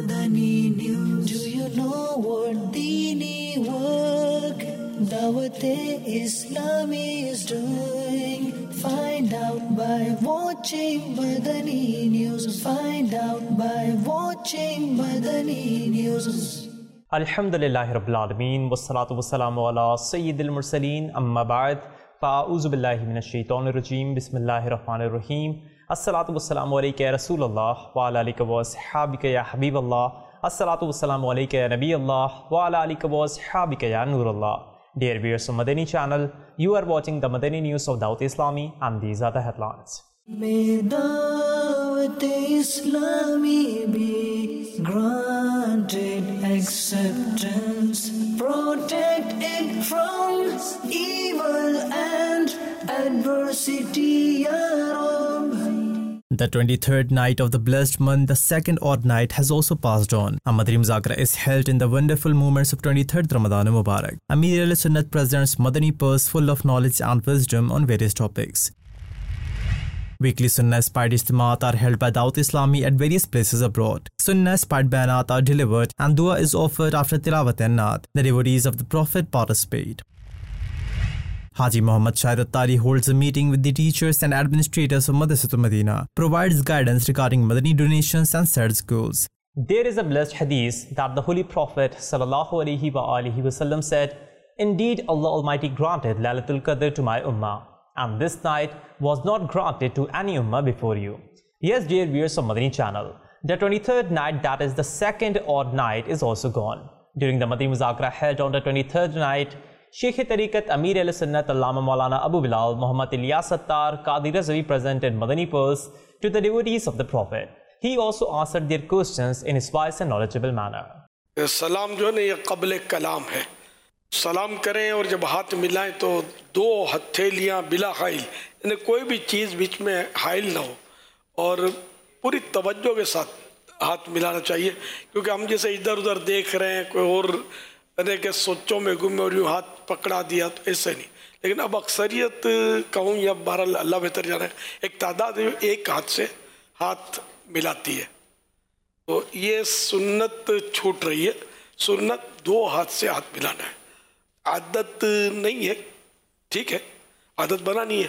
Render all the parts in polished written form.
Madani News. Do you know what Dini work Dawat-e-Islami is doing? Find out by watching Madani News. Find out by watching Madani News. Alhamdulillahi Rabbil Alameen wassalatu wassalamu ala Sayyidil Mursaleen amma ba'd fa'a'uzu billahi minash shaitanir rajeem bismillahir rahmanir rahim assalatu wassalamu alayka ya Rasulullah wa ala alika wa ashabika ya Habiballah assalatu wassalamu alayka ya Nabiyallah wa ala alika wa ashabika ya Nurullah. Dear viewers of Madani channel, you are watching the Madani News of Dawat-e-Islami and these are the headlines. May Dawat-e-Islami be granted acceptance, protect it from evil and adversity, Ya Rabb. The 23rd night of the blessed month, the second odd night, has also passed on. A Madani Muzakara is held in the wonderful moments of 23rd Ramadan Mubarak. Amir al-Sunnat presents Madani purse full of knowledge and wisdom on various topics. Weekly Sunnah-inspired Ijtimaat are held by Dawat-e-Islami at various places abroad. Sunnah-inspired bayanat are delivered and dua is offered after tilawat and naat. The devotees of the Prophet participate. Haji Muhammad Shahid Attari holds a meeting with the teachers and administrators of Madrasatul Madina, provides guidance regarding Madani donations and sets goals. There is a blessed hadith that the Holy Prophet ﷺ said, "Indeed, Allah Almighty granted Laylatul Qadr to my ummah, and this night was not granted to any ummah before you." Yes, dear viewers of Madani channel, the 23rd night, that is the second odd night, is also gone. During the Madani Muzakara held on the 23rd night, Sheikh-e-Tariqat Amir al-Sunnat Allama Maulana Abu Bilal Muhammad Ilyas Attar Qadi Razvi presented Madani pearls to the devotees of the Prophet. He also answered their questions in his wise and knowledgeable manner. सलाम जो है ना ये क़ब्ल कलाम है. सलाम करें और जब हाथ मिलाएं तो दो हथेलियां बिला हाइल, यानी कोई भी चीज़ बीच में हाइल ना हो और पूरी तवज्जो के साथ हाथ मिलाना चाहिए, क्योंकि हम जैसे इधर उधर देख रहे हैं, कोई और के सोचों में गुमे और यूँ हाथ पकड़ा दिया, तो ऐसे नहीं. लेकिन अब अक्सरियत कहूँ या बहरहाल अल्लाह बेहतर जाने, एक तादाद एक हाथ से हाथ मिलाती है, तो ये सुन्नत छूट रही है. सुन्नत दो हाथ से हाथ मिलाना है. आदत नहीं है, ठीक है, आदत बनानी है.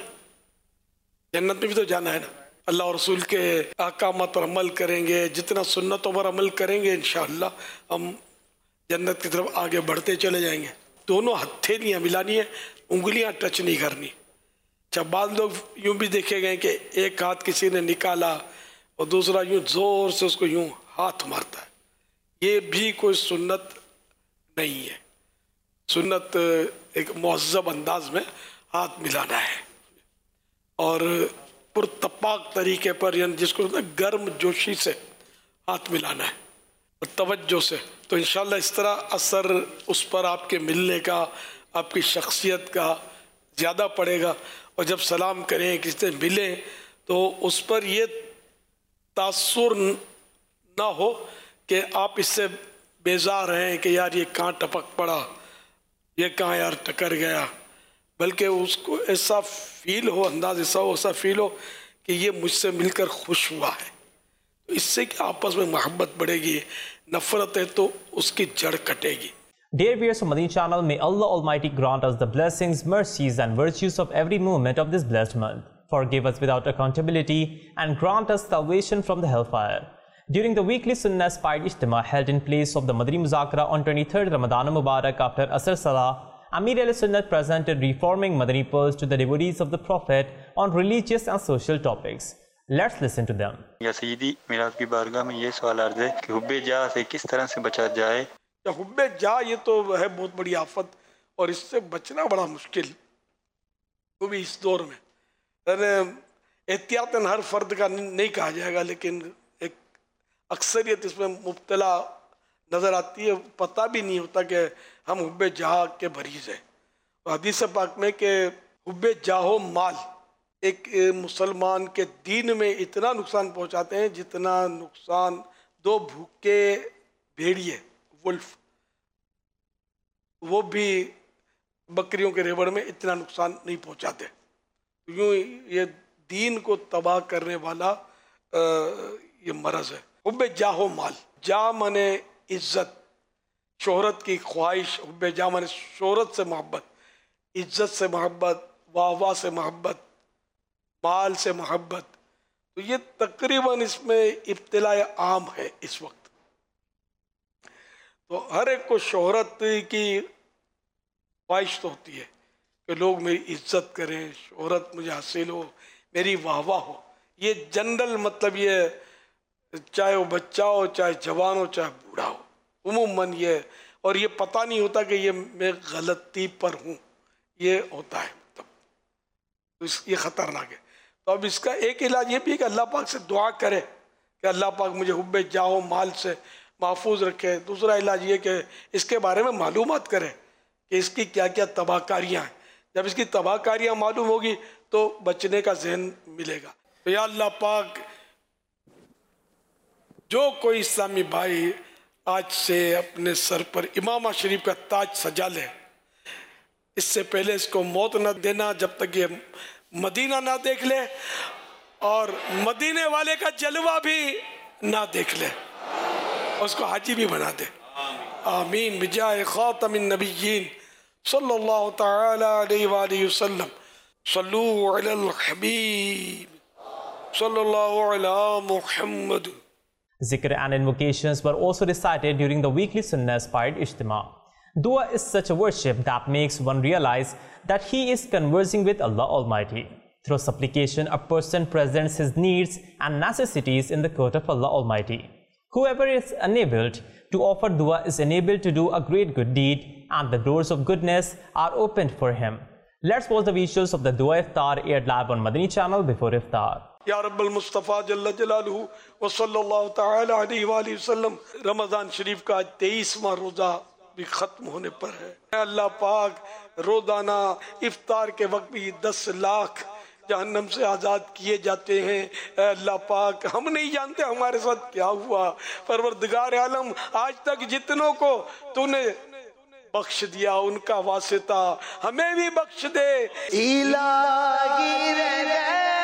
जन्नत में भी तो जाना है ना. अल्लाह और रसूल के अहकामात पर अमल करेंगे, जितना सुन्नतों पर अमल करेंगे इंशाअल्लाह हम जन्नत की तरफ आगे बढ़ते चले जाएंगे. दोनों हथेलियाँ मिलानी है, उंगलियाँ टच नहीं करनी. जब बाद लोग यूँ भी देखे गए कि एक हाथ किसी ने निकाला और दूसरा यूँ ज़ोर से उसको यूँ हाथ मारता है, ये भी कोई सुन्नत नहीं है. सुन्नत एक मुअज़्ज़ब अंदाज में हाथ मिलाना है और पुरतपाक तरीके पर, यानी जिसको गर्म जोशी से हाथ मिलाना है और तवज्जो से. तो इंशाअल्लाह इस तरह असर उस पर आपके मिलने का, आपकी शख्सियत का ज़्यादा पड़ेगा. और जब सलाम करें, किसी से मिलें, तो उस पर ये तासुर ना हो कि आप इससे बेजार हैं कि यार ये कहाँ टपक पड़ा, ये कहाँ यार टकर गया, बल्कि उसको ऐसा फील हो, अंदाज ऐसा हो, ऐसा फील हो कि ये मुझसे मिलकर खुश हुआ है. तो इससे कि आपस में मोहब्बत बढ़ेगी, नफरत है तो उसकी जड़ कटेगी. Dear viewers of Madani channel, may Allah Almighty grant us the blessings, mercies and virtues of every moment of this blessed month. Forgive us without accountability and grant us salvation from the hellfire. During the weekly Sunnah-inspired Ijtima held in place of the Madani Muzakara on 23rd Ramadan Mubarak after Asr Salah, Amir al-Sunnat presented reforming Madani pearls to the devotees of the Prophet on religious and social topics. Let's listen to them. या सईदी, मेरा आपकी बारगाह में ये सवाल अर्ज़ है कि हुब्बे जा से किस तरह से बचा जाए. हुब्बे जा ये तो है बहुत बड़ी आफत और इससे बचना बड़ा मुश्किल, वो भी इस दौर में. एहतियातन हर फर्द का नहीं कहा जाएगा, लेकिन एक अक्सरियत इसमें मुब्तला नज़र आती है. पता भी नहीं होता कि हम हुब्बे जा के मरीज़ हैं. हदीस पाक में कि हुब्बे जाहो माल एक मुसलमान के दीन में इतना नुकसान पहुंचाते हैं जितना नुकसान दो भूखे भेड़िए वुल्फ वो भी बकरियों के रेवड़ में इतना नुकसान नहीं पहुंचाते. यूँ ये दीन को तबाह करने वाला ये मरज़ है. حب جاہ و مال، جاہ مانے عزت، شہرت کی خواہش، حب جاہ مانے شہرت سے محبت، عزت سے محبت، واہ واہ سے محبت، مال سے محبت. تو یہ تقریباً اس میں ابتلاء عام ہے اس وقت. تو ہر ایک کو شہرت کی خواہش تو ہوتی ہے کہ لوگ میری عزت کریں، شہرت مجھے حاصل ہو، میری واہ واہ ہو. یہ جنرل مطلب یہ چاہے وہ بچہ ہو، چاہے جوان ہو، چاہے بوڑھا ہو، عموماً یہ. اور یہ پتہ نہیں ہوتا کہ یہ میں غلطی پر ہوں، یہ ہوتا ہے مطلب یہ خطرناک ہے. تو اب اس کا ایک علاج یہ بھی ہے کہ اللہ پاک سے دعا کرے کہ اللہ پاک مجھے حب جاہ و مال سے محفوظ رکھے. دوسرا علاج یہ کہ اس کے بارے میں معلومات کرے کہ اس کی کیا کیا تباہ کاریاں ہیں. جب اس کی تباہ کاریاں معلوم ہوگی تو بچنے کا ذہن ملے گا. تو یا اللہ پاک جو کوئی اسلامی بھائی آج سے اپنے سر پر امامہ شریف کا تاج سجا لے، اس سے پہلے اس کو موت نہ دینا جب تک یہ مدینہ نہ دیکھ لے اور مدینے والے کا جلوہ بھی نہ دیکھ لے، اس کو حاجی بھی بنا دے. آمین بجاہ خاتم النبیین صلی اللہ تعالی علیہ وآلہ وسلم. صلو علی الحبیب صلی اللہ علی محمد. Zikr and invocations were also recited during the weekly Sunnah-inspired Ijtima. Dua is such a worship that makes one realize that he is conversing with Allah Almighty. Through supplication, a person presents his needs and necessities in the court of Allah Almighty. Whoever is enabled to offer dua is enabled to do a great good deed, and the doors of goodness are opened for him. Let's watch the visuals of the Dua Iftar aired live on Madani channel before Iftar. یا رب المصطفیٰ جل جلالہ وصلی اللہ تعالی علیہ وآلہ وسلم. رمضان شریف کا 23واں روزہ بھی ختم ہونے پر ہے. اللہ پاک روزانہ افطار کے وقت بھی 10 لاکھ جہنم سے آزاد کیے جاتے ہیں. اے اللہ پاک ہم نہیں جانتے ہمارے ساتھ کیا ہوا. پروردگار عالم آج تک جتنوں کو تو نے بخش دیا ان کا واسطہ ہمیں بھی بخش دے. الہی رہ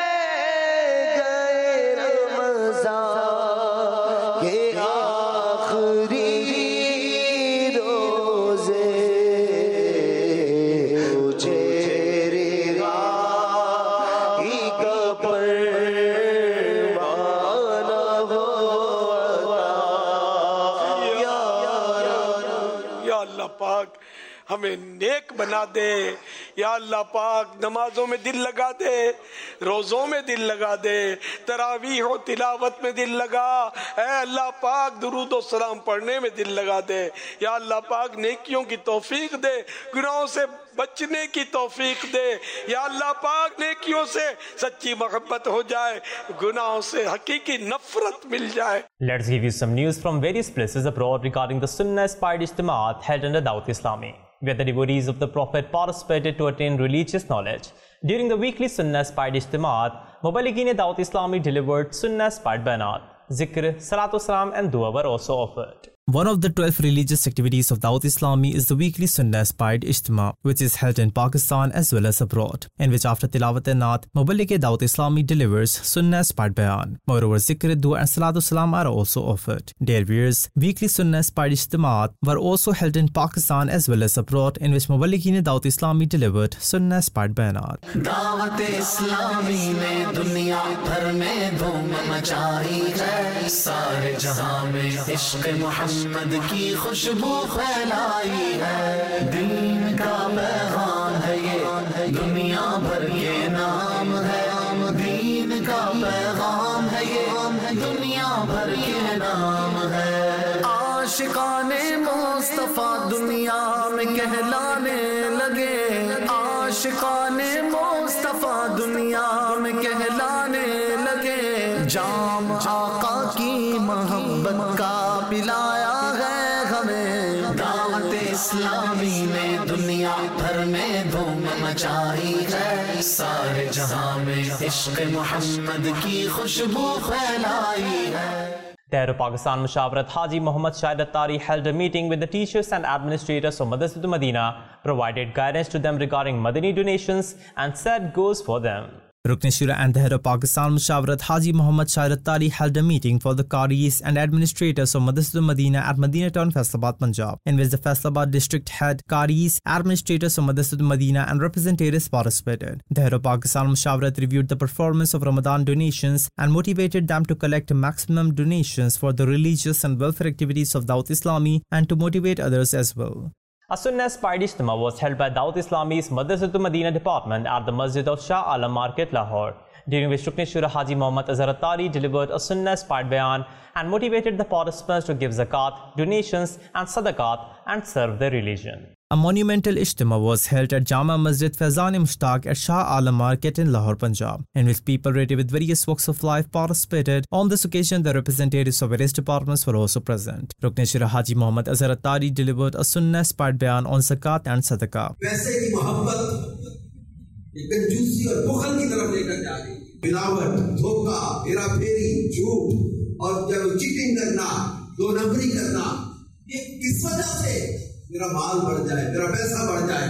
ہمیں نیک بنا دے. یا اللہ پاک نمازوں میں دل لگا دے، روزوں میں دل لگا دے، تراویح و تلاوت میں دل لگا. اے اللہ پاک درود و سلام پڑھنے میں دل لگا دے. یا اللہ پاک نیکیوں کی توفیق دے، گناہوں سے بچنے کی توفیق دے. یا اللہ پاک نیکیوں سے سچی محبت ہو جائے، گناہوں سے حقیقی نفرت مل جائے. Let's give you some news from various places abroad regarding the Sunnah-inspired Ijtimaat held under Dawat Islami, where the devotees of the Prophet participated to attain religious knowledge. During the weekly Sunnah-inspired Ijtimaat, Muballighin Dawat Islami delivered Sunnah-inspired Bayanat. Zikr, Salatu Salam and Dua were also offered. One of the 12 religious activities of Dawat Islami is the weekly Sunnah-inspired Ijtima, which is held in Pakistan as well as abroad, in which after Tilawat Naat, Muballigh Dawat Islami delivers Sunnah-inspired Bayan. Moreover, Zikr, Dua and Salatu Salam are also offered. Dear viewers, weekly Sunnah-inspired Ijtimaat were also held in Pakistan as well as abroad, in which Muballigh Dawat Islami delivered Sunnah-inspired Bayanat. دعوت اسلامی نے دنیا بھر میں دھوم مچائی ہے، سارے جہاں میں عشق محمد کی خوشبو پھیلائی ہے. دین کا پیغام ہے یہ دنیا بھر کے نام ہے، دین کا پیغام ہے یہ دنیا بھر کے نام ہے. عاشقان مصطفیٰ دنیا میں کہلانے لگے، عاشقان مصطفیٰ دنیا میں کہلانے لگے. جام آقا کی محبت کا پلایا ہے ہمیں. دعوت اسلامی نے دنیا بھر میں دھوم مچائی ہے، سارے جہاں میں عشق محمد کی خوشبو پھیلائی ہے. Tehran Pakistan Mushawarat Haji Muhammad Shahid Attari held a meeting with the teachers and administrators of Madrasatul Madina, provided guidance to them regarding Madani donations and set goals for them. Rukn Shura and the head of Pakistan Mushawarat Haji Muhammad Shairat Tari held a meeting for the Qadis and administrators of Madrasatul Madina at Madina Town, Faisalabad, Punjab, in which the Faisalabad district head, Qadis, administrators of Madrasatul Madina and representatives participated. The head of Pakistan Mushawarat reviewed the performance of Ramadan donations and motivated them to collect maximum donations for the religious and welfare activities of Dawat Islami and to motivate others as well. A Sunnah-inspired Ijtima was held by Dawat Islami's Madrasatul Madina department at the Masjid of Shah Alam Market, Lahore, during which Rukn Shura Haji Muhammad Azhar Attari delivered a Sunnah-inspired bayan and motivated the participants to give zakat, donations and sadaqat and serve their religion. A monumental Ijtima was held at Jama Masjid Faizan-e-Mushtaq at Shah Alam Market in Lahore, Punjab, in which people related with various walks of life participated. On this occasion, the representatives of various departments were also present. Rukn Shura Haji Muhammad Azhar Attari delivered a Sunnah-inspired bayan on zakat and sadaqah. मेरा माल बढ़ जाए, मेरा पैसा बढ़ जाए,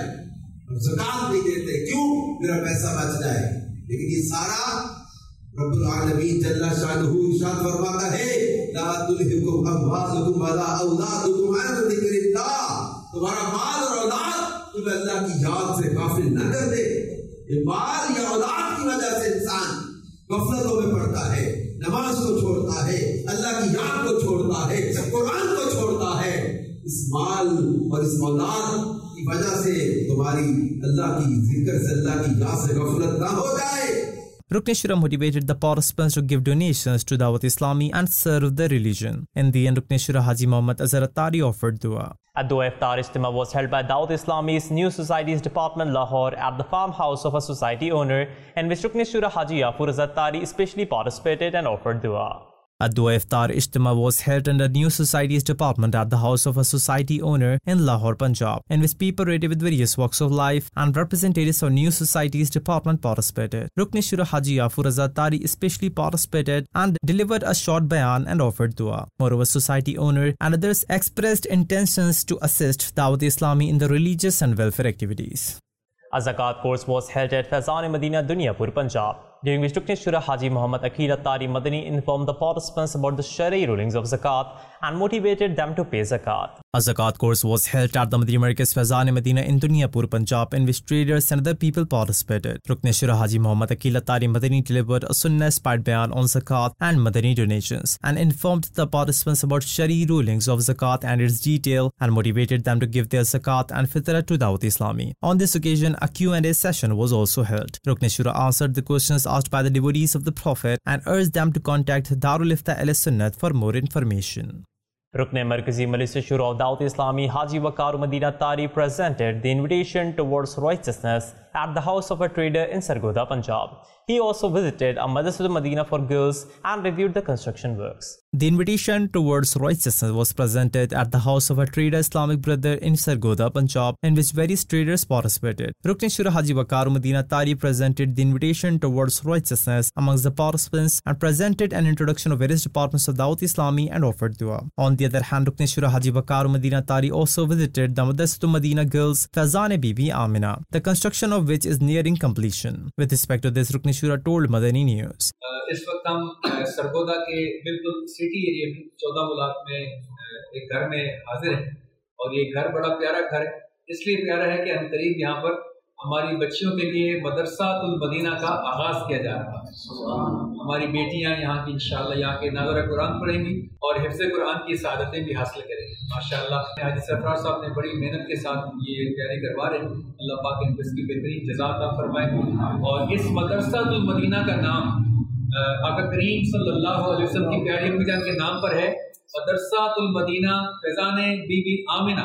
ज़कात नहीं देते, क्यों? मेरा पैसा बच जाए। लेकिन ये सारा रब्बुल आलमीन जल्ला शानुहु इरशाद फरमाता है, ला तुल्हिकुम अम्वालुकुम वला औलादुकुम अन ज़िक्रिल्लाह। तुम्हारा माल और औलाद तुम्हें अल्लाह की याद से गाफिल न कर दे। ये माल या औलाद की वजह से इंसान गफलतों में पड़ता है, नमाज को छोड़ता है, अल्लाह की याद को छोड़ता है, कुरान को छोड़ता है। इस माल और इस औलाद की वजह से तुम्हारी अल्लाह की जिक्र से, अल्लाह की याद से गफलत ना हो जाए। Rukn Shura motivated the participants to give donations to Dawat Islami and serve the religion. In the end, Rukn Shura Haji Muhammad Azhar Attari offered dua. A Dua Iftar Ijtima was held by Dawat Islami's New Societies Department, Lahore, at the farmhouse of a society owner, in which Rukn Shura Haji Yafur Azhar Attari especially participated and offered dua. A Dua Iftar Ijtima was held in the New Societies Department at the house of a society owner in Lahore, Punjab, in which people related with various walks of life and representatives of New Societies Department participated. Rukn Shura Haji Yafur Azhar Attari especially participated and delivered a short bayan and offered dua. Moreover, society owner and others expressed intentions to assist Dawat Islami in the religious and welfare activities. A zakat course was held at Faizan-e-Madina, Dunyapur, Punjab, during which Rukn Shura Haji Muhammad Aqil Attari Madani informed the participants about the Shari rulings of zakat and motivated them to pay zakat. A zakat course was held at the Madina Markaz Faizan-e-Madina in Dunyapur, Punjab, in which traders and other people participated. Rukn Shura Haji Muhammad Aqil Attari Madani delivered a Sunnah-inspired bayan on zakat and Madani donations and informed the participants about Shari rulings of zakat and its detail and motivated them to give their zakat and fitra to Dawat Islami. On this occasion, a Q&A session was also held. Rukn Shura answered the questions asked by the devotees of the Prophet and urged them to contact Darul Ifta Al-Sunnat for more information. Rukn Markazi Majlis Shura of Dawat Islami Haji Waqar Madina Tari presented the invitation towards righteousness at the house of a trader in Sargodha, Punjab. He also visited a Madrasatul Madina for girls and reviewed the construction works. The invitation towards righteousness was presented at the house of a trader Islamic brother in Sargodha, Punjab, in which various traders participated. Rukn Shura Haji Waqar Madina Tari presented the invitation towards righteousness amongst the participants and presented an introduction of various departments of Dawat Islami and offered dua. On the other hand, Rukn Shura Haji Waqar Madina Tari also visited the Madrasatul Madina Girls Faizan-e-Bibi Amina, the construction of which is nearing completion. With respect to this, Rukn Shura told Madani News. इस वक्त हम सरगोदा के बिल्कुल city area में 14 मुलाक में एक घर में हाजिर हैं और ये घर बड़ा प्यारा घर है। इसलिए प्यारा है कि अनकरीब यहाँ पर हमारी बच्चियों के लिए मदरसातुल मदीना का आगाज़ किया जा रहा है। हमारी बेटियाँ यहाँ की इंशाअल्लाह यहाँ के नाज़र कुरान पढ़ेंगी और हिफ्ज़ कुरान की सआदतें भी हासिल करेंगी माशाअल्लाह। हाजी सरफराज साहब ने बड़ी मेहनत के साथ ये तैयारी करवा रहे हैं। अल्लाह पाक इनको इसकी बेहतरीन जज़ा अता फरमाए। और इस मदरसातुल मदीना का नाम आका करीम सल्लल्लाहु अलैहि वसल्लम की प्यारी अम्मी जान के नाम पर है, मदरसातुल मदीना फैज़ान-ए-बीबी आमिना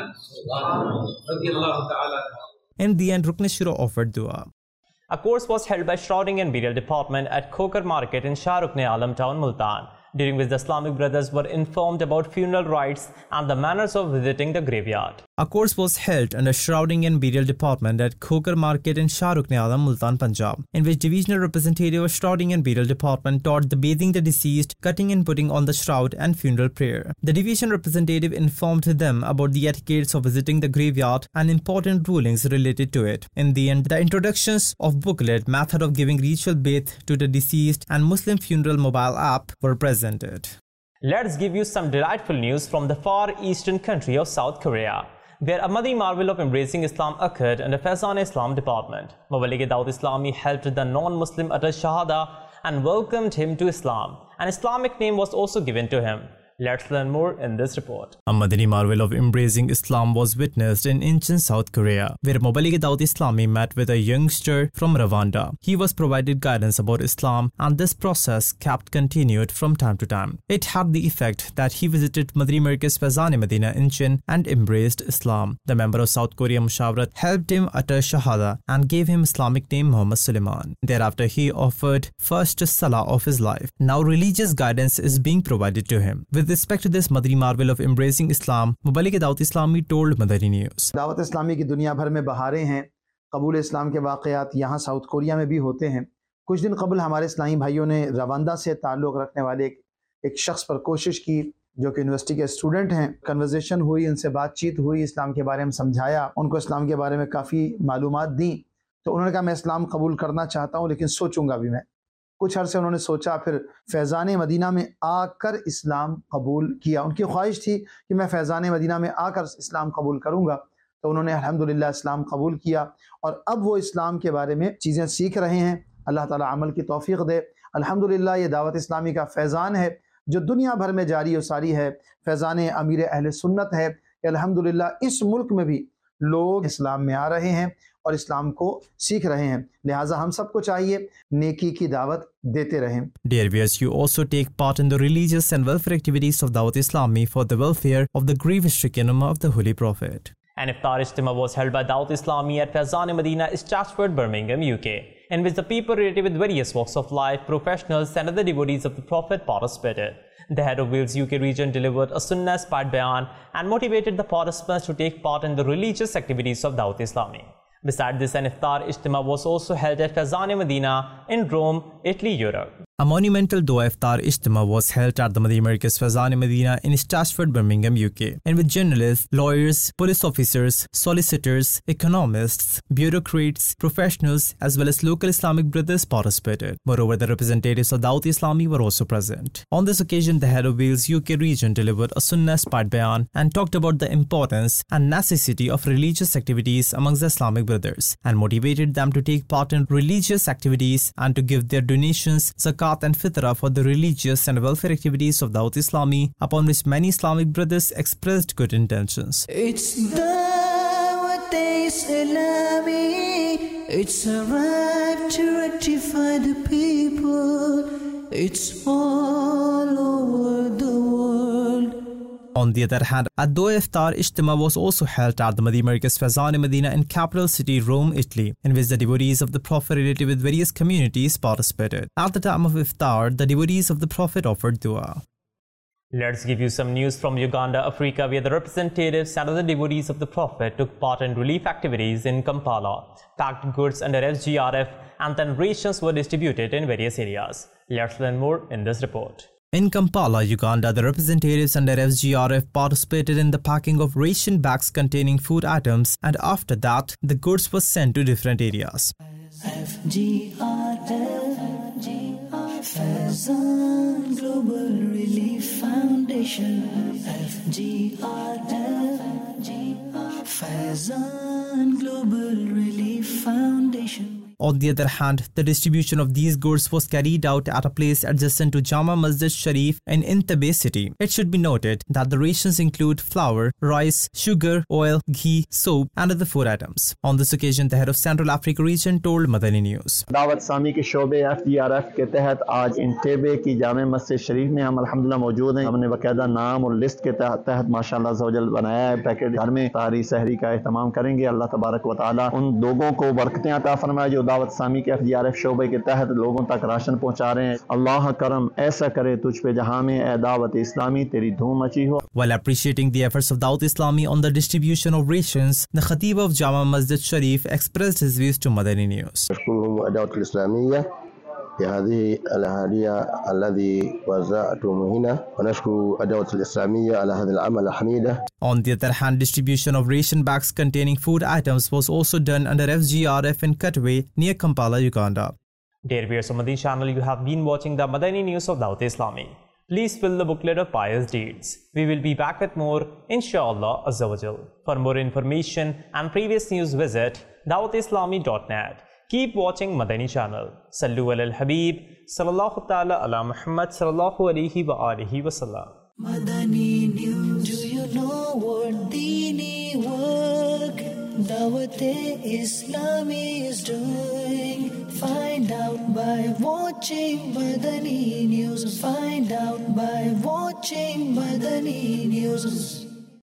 रज़ियल्लाहु ताला। In the end, Rukn Shura offered dua. A course was held by Shrouding and Burial Department at Khokar Market in Shah Rukn Alam Town, Multan, during which the Islamic brothers were informed about funeral rites and the manners of visiting the graveyard. A course was held under Shrouding and Burial Department at Khokar Market in Shah Rukn Azam, Multan, Punjab, in which divisional representative of Shrouding and Burial Department taught the bathing the deceased, cutting and putting on the shroud and funeral prayer. The division representative informed them about the etiquettes of visiting the graveyard and important rulings related to it. In the end, the introductions of booklet, method of giving ritual bath to the deceased and Muslim funeral mobile app were presented. Let's give you some delightful news from the far eastern country of South Korea, where a Ahmadi marvel of embracing Islam occurred under Faizan-e-Islam department. Muballigh-e-Dawat Islami helped the non-Muslim utter Shahada and welcomed him to Islam. An Islamic name was also given to him. Let's learn more in this report. A Madani marvel of embracing Islam was witnessed in Incheon, South Korea, where Muballigh-e-Dawat Islami met with a youngster from Rwanda. He was provided guidance about Islam, and this process kept continued from time to time. It had the effect that he visited Madani Markaz Faizan-e-Medina Incheon and embraced Islam. The member of South Korea Mushawarat helped him utter Shahada and gave him Islamic name Muhammad Suleiman. Thereafter, he offered first Salah of his life. Now religious guidance is being provided to him. With respect to this Madani marvel of embracing Islam, Muballigh-e-Dawat Islami told Madani News. Dawat Islami की दुनिया भर में बहारें हैं। कबूल इस्लाम के वाक़यात यहाँ south Korea में भी होते हैं। कुछ दिन कबल हमारे इस्लामी भाइयों ने रवांडा से ताल्लुक़ रखने वाले एक शख्स पर कोशिश की, जो कि यूनिवर्सिटी के स्टूडेंट हैं। कन्वर्सेशन हुई, उनसे बातचीत हुई, इस्लाम के बारे में समझाया, उनको इस्लाम के बारे में काफ़ी मालूमात दी। तो उन्होंने कहा मैं इस्लाम कबूल करना चाहता हूँ, लेकिन सोचूंगा भी मैं। कुछ अरसे उन्होंने सोचा, फिर फैज़ान मदीना में आकर इस्लाम कबूल किया। उनकी ख्वाहिश थी कि मैं फैज़ान मदीना में आकर इस्लाम कबूल करूँगा। तो उन्होंने अल्हम्दुलिल्लाह इस्लाम कबूल किया और अब वो इस्लाम के बारे में चीज़ें सीख रहे हैं। अल्लाह ताला अमल की तौफीक दे। अल्हम्दुलिल्लाह ये दावत इस्लामी का फैज़ान है जो दुनिया भर में जारी और सारी है। फैज़ान अमीर अहले सुन्नत है कि अल्हम्दुलिल्लाह इस मुल्क में भी लोग इस्लाम में आ रहे हैं और इस्लाम को सीख रहे हैं। लिहाजा हम सबको चाहिए नेकी की दावत देते रहें। Dear viewers, you also take part in the religious and welfare activities of Dawat Islami for the welfare of the grief-stricken ummah of the Holy Prophet. An iftar ijtima was held by Dawat Islami at Faizan-e-Medina, Stratford, Birmingham, UK, in which the people related with various walks of life, professionals and other devotees of the Prophet participated. The head of Wales UK region delivered a Sunnah-inspired bayan and motivated the participants to take part in the religious activities of Dawat Islami. Besides this, an iftar ijtima was also held at Faizan-e-Medina in Rome, Italy, Europe. A monumental Dua Iftar Ijtima was held at the Madani Markaz Faizan-e-Medina in Stratford, Birmingham, UK, in which journalists, lawyers, police officers, solicitors, economists, bureaucrats, professionals, as well as local Islamic brothers participated. Moreover, the representatives of Dawat Islami were also present. On this occasion, the head of Wales UK region delivered a Sunnah-inspired bayan and talked about the importance and necessity of religious activities amongst the Islamic brothers and motivated them to take part in religious activities and to give their donations, zakat and fitra for the religious and welfare activities of Dawat Islami, upon which many Islamic brothers expressed good intentions. It's Dawat Islami. It's arrived to rectify the people. It's all over the world. On the other hand, a Dua Iftar Ijtima was also held at the Madani Markaz Faizan-e-Medina in capital city Rome, Italy, in which the devotees of the Prophet related with various communities participated. At the time of Iftar, the devotees of the Prophet offered dua. Let's give you some news from Uganda, Africa, where the representatives and other devotees of the Prophet took part in relief activities in Kampala. Packed goods under SGRF and then rations were distributed in various areas. Let's learn more in this report. In Kampala, Uganda, the representatives under FGRF participated in the packing of ration bags containing food items, and after that, the goods were sent to different areas. FGRF, Faizan Global Relief Foundation. FGRF, Faizan Global Relief Foundation. On the other hand, the distribution of these goods was carried out at a place adjacent to Jama Masjid Sharif in Entebbe city. It should be noted that the rations include flour, rice, sugar, oil, ghee, soap and other food items. On this occasion, the head of Central Africa region told Madani News. Dawat Islami के शोबे FGRF के तहत आज इंटेबे की जामे मस्जिद शरीफ में हम अल्हम्दुलिल्लाह मौजूद हैं। हमने बाकायदा नाम और लिस्ट के तहत माशाअल्लाह अज़्ज़वजल बनाया है। पैकेट घर में तारी सहरी का एहतमाम करेंगे। अल्लाह तबारक व तआला उन लोगों को बरकतें अता फरमाए जो दावत इस्लामी के FGRF शोबे के तहत लोगों तक राशन पहुँचा रहे हैं। अल्लाह करम ऐसा करे तुझ पे जहाँ में ए दावत इस्लामी तेरी धूम मची हो। While appreciating the efforts of Dawat Islami on the distribution of rations, the Khatib of Jama Masjid Sharif expressed his views to Madani News. بهذه الهدية الذي وزعتم هنا ونشكر الدعوة الإسلامية على هذا العمل الحميدة. On the other hand, distribution of ration bags containing food items was also done under FGRF in Katwe near Kampala, Uganda. Dear viewers of Madani channel, you have been watching the Madani News of Dawat Islami. Please fill the booklet of pious deeds. We will be back with more, inshallah Azza wa Jal. For more information and previous news, visit dawatislami.net. Keep watching Madani channel. Sallu ala al-Habib, sallallahu ta'ala ala Muhammad, sallallahu alayhi wa alihi wa sallam. Madani News. Do you know what Deeni work Dawat-e-Islami is doing? Find out by watching Madani News. Find out by watching Madani News.